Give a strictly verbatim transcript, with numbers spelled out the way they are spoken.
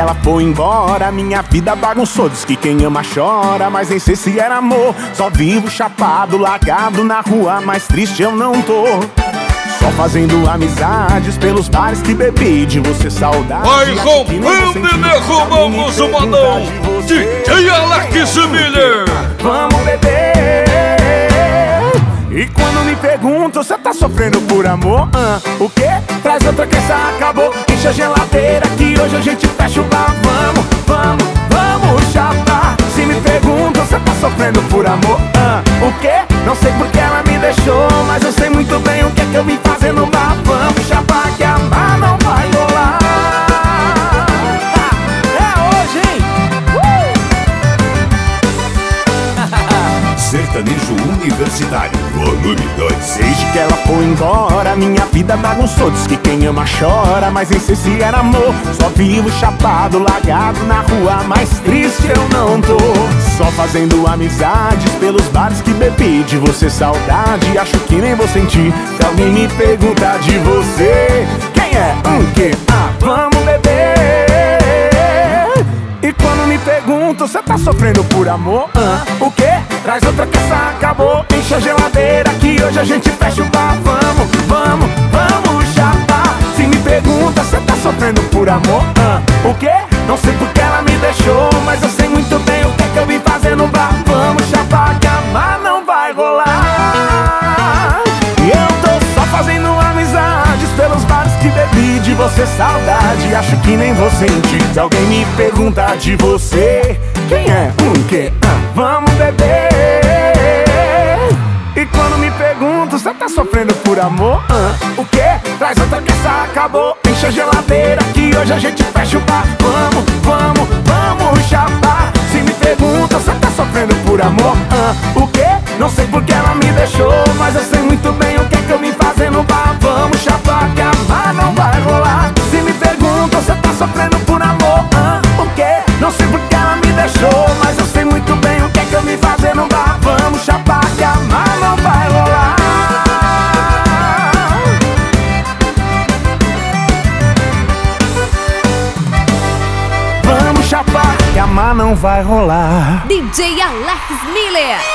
ela foi embora, minha vida bagunçou. Diz que quem ama chora, mas nem sei se era amor. Só vivo chapado, largado na rua, mas triste eu não tô. Só fazendo amizades pelos bares que bebi. De você saudade. Vai roubando e derrubamos o modão. D J Alex Miller. Vamos beber. E quando me perguntam, você tá sofrendo por amor? Ah, o quê? Traz outra que essa acabou. Enche a geladeira que hoje a gente fecha o bar. Vamos, vamos, vamos chapar. Se me perguntam, você tá sofrendo por amor? Ah, o quê? Não sei porque ela me deixou, mas eu sei muito bem o que é que eu vim fazer no bar. Vamos chapar que amar não vai rolar. Ah, é hoje, hein? Uh! Sertanejo Universitário, volume dois. Desde que ela foi embora, minha vida bagunçou. Diz que quem ama chora, mas nem sei se era amor. Só vivo chapado, largado na rua, mas triste eu não tô. Só fazendo amizades pelos bares que bebi. De você saudade, acho que nem vou sentir. Se alguém me perguntar de você, quem é? Um que? Ah, vamos beber. E quando me perguntam, você tá sofrendo por amor? Ah, o quê? Traz outra que essa acabou. Enche a geladeira que hoje a gente fecha o bar. Vamos, vamos, vamos chapar. Se me pergunta, você tá sofrendo por amor? Ah, o quê? Não sei porque ela me deixou, mas eu sei muito bem o que é que eu vim fazer no bar. Vamos chapar que amar não vai rolar. E eu tô só fazendo amizades pelos bares que bebi. De você saudade, acho que nem vou sentir. Se alguém me perguntar de você, quem é? Um que? Ah, vamos beber. E quando me perguntam, você tá sofrendo por amor? Ah, o quê? Traz outra que essa acabou. Enche a geladeira que hoje a gente fecha o bar. Vamos, vamos, vamos chapar. Se me perguntam, você tá sofrendo por amor? Ah, o quê? Não sei porque ela me deixou, mas eu sei muito bem o que é que eu vim fazer no bar. Vamos chapar que amar não vai rolar. Se me perguntam, você tá sofrendo por amor? Ah, o quê? Não sei porque ela me deixou, mas eu sei muito bem o que é que eu vim fazer no bar. Vamos chapar que amar não vai rolar. Vamos chapar que amar não vai rolar. D J Alex Miller.